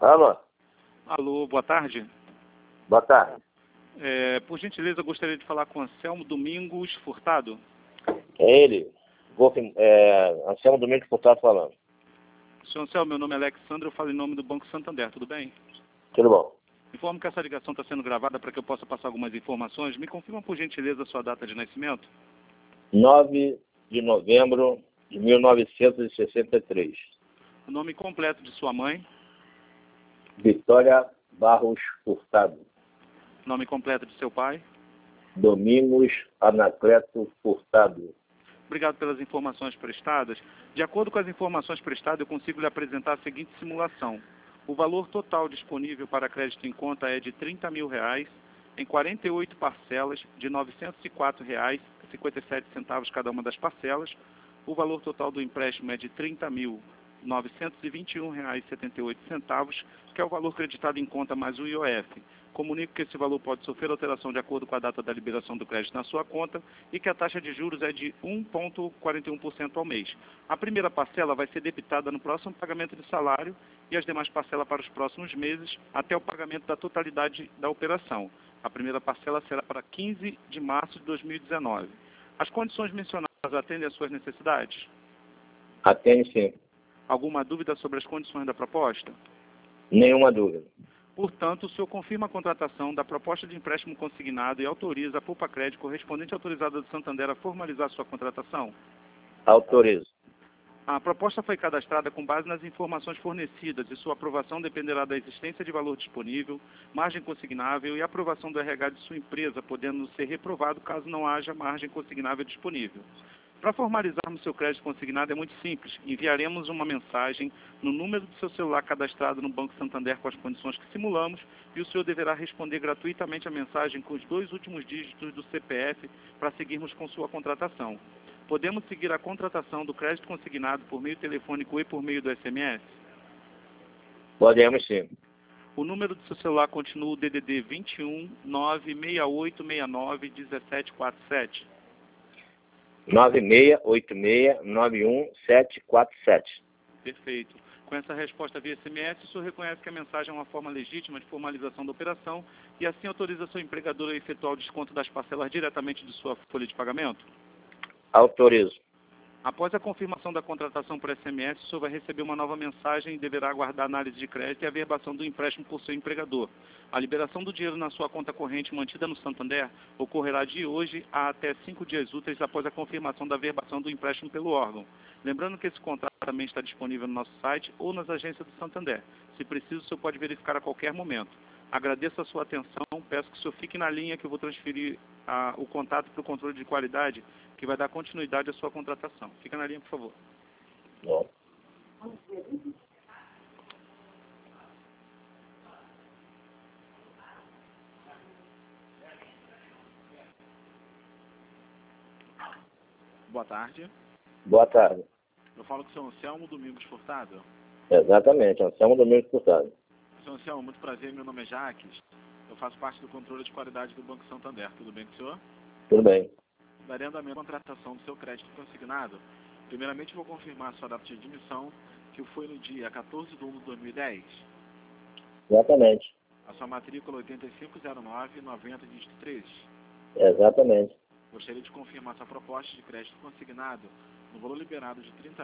Alô, Alô, boa tarde. boa tarde. Por gentileza, eu gostaria de falar com Anselmo Domingos Furtado. É ele. Anselmo Domingos Furtado falando. Senhor Anselmo, meu nome é Alexandre, eu falo em nome do Banco Santander, tudo bem? Tudo bom? Informo que essa ligação está sendo gravada para que eu possa passar algumas informações. Me confirma, por gentileza, a sua data de nascimento? 9 de novembro de 1963. O nome completo de sua mãe? Vitória Barros Furtado. Nome completo de seu pai? Domingos Anacleto Furtado. Obrigado pelas informações prestadas. De acordo com as informações prestadas, eu consigo lhe apresentar a seguinte simulação. O valor total disponível para crédito em conta é de R$30 mil, em 48 parcelas de R$ 904,57 cada uma das parcelas. O valor total do empréstimo é de R$ 30.921,78, que é o valor creditado em conta mais o IOF. Comunico que esse valor pode sofrer alteração de acordo com a data da liberação do crédito na sua conta e que a taxa de juros é de 1,41% ao mês. A primeira parcela vai ser debitada no próximo pagamento de salário e as demais parcelas para os próximos meses, até o pagamento da totalidade da operação. A primeira parcela será para 15 de março de 2019. As condições mencionadas atendem às suas necessidades? Atende sim. Alguma dúvida sobre as condições da proposta? Nenhuma dúvida. Portanto, o senhor confirma a contratação da proposta de empréstimo consignado e autoriza a Pulpacred, correspondente autorizada do Santander, a formalizar sua contratação? Autorizo. A proposta foi cadastrada com base nas informações fornecidas e sua aprovação dependerá da existência de valor disponível, margem consignável e aprovação do RH de sua empresa, podendo ser reprovado caso não haja margem consignável disponível. Para formalizarmos seu crédito consignado é muito simples. Enviaremos uma mensagem no número do seu celular cadastrado no Banco Santander com as condições que simulamos e o senhor deverá responder gratuitamente a mensagem com os 2 últimos dígitos do CPF para seguirmos com sua contratação. Podemos seguir a contratação do crédito consignado por meio telefônico e por meio do SMS? Podemos sim. O número do seu celular continua o DDD 21 96869 1747. 9686914747. Perfeito. Com essa resposta via SMS, o senhor reconhece que a mensagem é uma forma legítima de formalização da operação e assim autoriza seu empregador a efetuar o desconto das parcelas diretamente de sua folha de pagamento? Autorizo. Após a confirmação da contratação por SMS, o senhor vai receber uma nova mensagem e deverá aguardar a análise de crédito e a averbação do empréstimo por seu empregador. A liberação do dinheiro na sua conta corrente mantida no Santander ocorrerá de hoje a até 5 dias úteis após a confirmação da averbação do empréstimo pelo órgão. Lembrando que esse contrato também está disponível no nosso site ou nas agências do Santander. Se preciso, o senhor pode verificar a qualquer momento. Agradeço a sua atenção, peço que o senhor fique na linha que eu vou transferir o contato para o controle de qualidade, que vai dar continuidade à sua contratação. Fica na linha, por favor. Bom. Boa tarde. Boa tarde. Eu falo com o senhor Anselmo Domingos Furtado. Exatamente, Anselmo Domingos Furtado. Senhor Anselmo, muito prazer, meu nome é Jaques. Eu faço parte do controle de qualidade do Banco Santander. Tudo bem com o senhor? Tudo bem. Darei andamento à contratação do seu crédito consignado. Primeiramente, vou confirmar a sua data de admissão, que foi no dia 14 de 1 de 2010. Exatamente. A sua matrícula 8509-90, dígito 3. Exatamente. Gostaria de confirmar sua proposta de crédito consignado no valor liberado de R$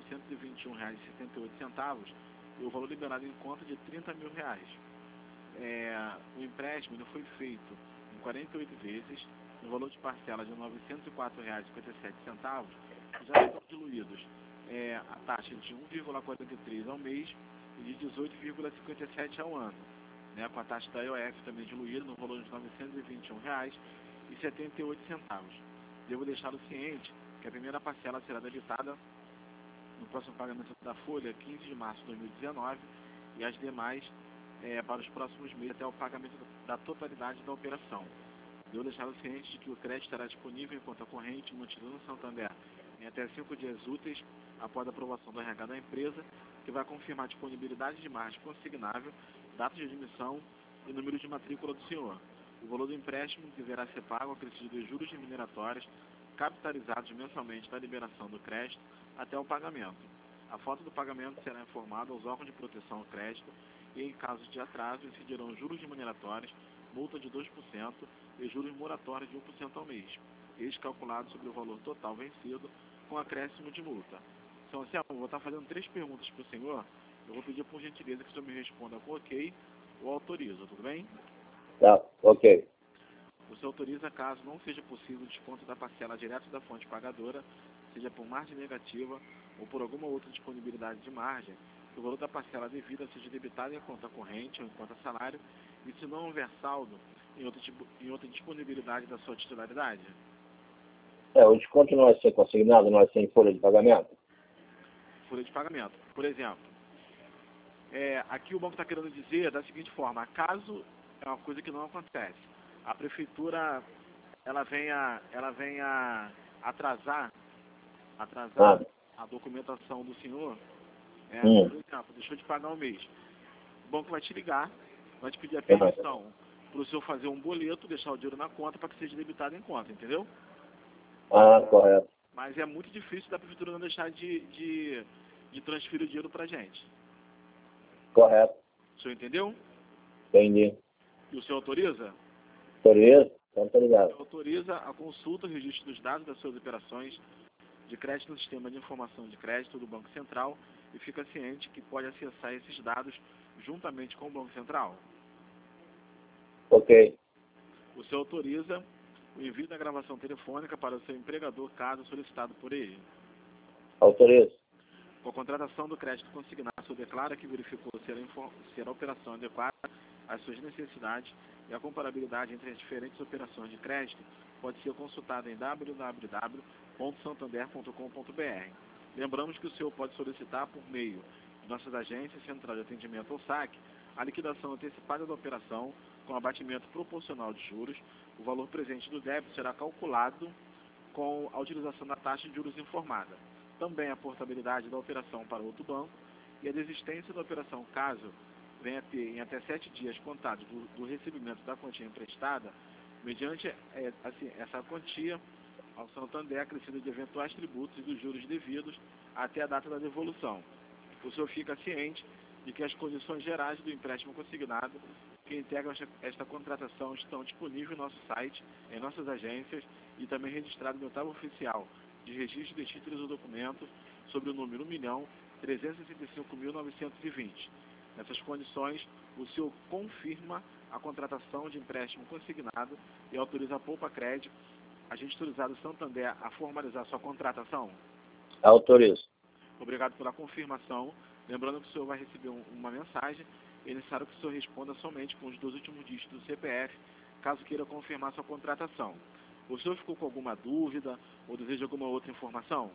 30.921,78 e o valor liberado em conta de R$ 30 mil. O empréstimo ele foi feito em 48 vezes, no valor de parcela de R$ 904,57, já estão diluídos a taxa de 1,43 ao mês e de 18,57 ao ano, com a taxa da IOF também diluída no valor de R$ 921,78. Devo deixá-lo ciente que a primeira parcela será debitada no próximo pagamento da folha, 15 de março de 2019, e as demais para os próximos meses até o pagamento da totalidade da operação. Devo deixá-lo ciente de que o crédito estará disponível em conta corrente mantido no Santander em até 5 dias úteis após a aprovação do RH da empresa, que vai confirmar a disponibilidade de margem consignável, data de admissão e número de matrícula do senhor. O valor do empréstimo deverá ser pago acrescido de juros remuneratórios capitalizados mensalmente da liberação do crédito até o pagamento. A falta do pagamento será informada aos órgãos de proteção ao crédito e, em caso de atraso, incidirão juros remuneratórios, multa de 2% e juros moratórios de 1% ao mês, eles calculados sobre o valor total vencido, com acréscimo de multa. Então, Anselmo, eu vou estar fazendo 3 perguntas para o senhor. Eu vou pedir por gentileza que o senhor me responda com ok ou autoriza, tudo bem? Tá, ok. O senhor autoriza caso não seja possível o desconto da parcela direto da fonte pagadora, seja por margem negativa ou por alguma outra disponibilidade de margem, que o valor da parcela devida seja debitado em conta corrente ou em conta salário, e se não houver saldo em outra disponibilidade da sua titularidade? O desconto não vai ser consignado, não vai ser em folha de pagamento? Folha de pagamento. Por exemplo, aqui o banco está querendo dizer da seguinte forma: caso é uma coisa que não acontece, a prefeitura ela venha atrasar a documentação do senhor, por exemplo, deixou de pagar um mês, o banco vai te ligar, vai te pedir a permissão para o senhor fazer um boleto, deixar o dinheiro na conta para que seja debitado em conta, entendeu? Correto. Mas é muito difícil da prefeitura não deixar de transferir o dinheiro para a gente. Correto. O senhor entendeu? Entendi. E o senhor autoriza? Autoriza? Então, tá ligado. Autoriza a consulta e registro dos dados das suas operações de crédito no sistema de informação de crédito do Banco Central e fica ciente que pode acessar esses dados juntamente com o Banco Central. Ok. O senhor autoriza o envio da gravação telefônica para o seu empregador, caso solicitado por ele. Autoriza. Com a contratação do crédito consignado, o senhor declara que verificou se a operação adequada às suas necessidades e a comparabilidade entre as diferentes operações de crédito pode ser consultada em www.santander.com.br. Lembramos que o senhor pode solicitar por meio de nossas agências, Central de Atendimento ou SAC, a liquidação antecipada da operação com abatimento proporcional de juros. O valor presente do débito será calculado com a utilização da taxa de juros informada. Também a portabilidade da operação para outro banco e a desistência da operação caso venha a ter em até 7 dias contados do recebimento da quantia emprestada, mediante essa quantia ao Santander acrescida de eventuais tributos e dos juros devidos até a data da devolução. O senhor fica ciente de que as condições gerais do empréstimo consignado que integram esta contratação estão disponíveis no nosso site, em nossas agências e também registrado no tabela oficial de registro de títulos ou documentos sobre o número 1.365.920. Nessas condições, o senhor confirma a contratação de empréstimo consignado e autoriza a Poupa Crédito, agente autorizado Santander, a formalizar sua contratação? Autorizo. Obrigado pela confirmação. Lembrando que o senhor vai receber uma mensagem. É necessário que o senhor responda somente com os 2 últimos dígitos do CPF, caso queira confirmar sua contratação. O senhor ficou com alguma dúvida ou deseja alguma outra informação?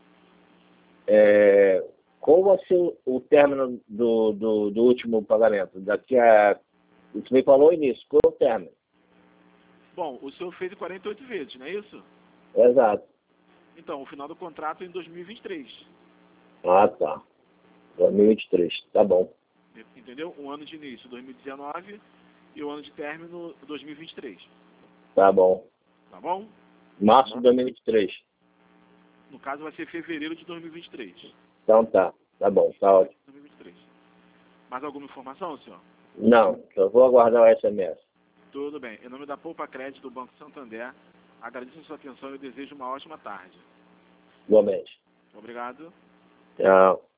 Qual vai ser o término do último pagamento? Você me falou no início, qual é o término? Bom, o senhor fez em 48 vezes, não é isso? Exato. Então, o final do contrato é em 2023. Tá. 2023, tá bom. Entendeu? Um ano de início, 2019, e o ano de término, 2023. Tá bom. Tá bom? Março de 2023. No caso, vai ser fevereiro de 2023. Então tá bom, tá ótimo. 2023. Mais alguma informação, senhor? Não, eu vou aguardar o SMS. Tudo bem. Em nome da Poupa Crédito do Banco Santander, agradeço a sua atenção e desejo uma ótima tarde. Igualmente. Obrigado. Tchau.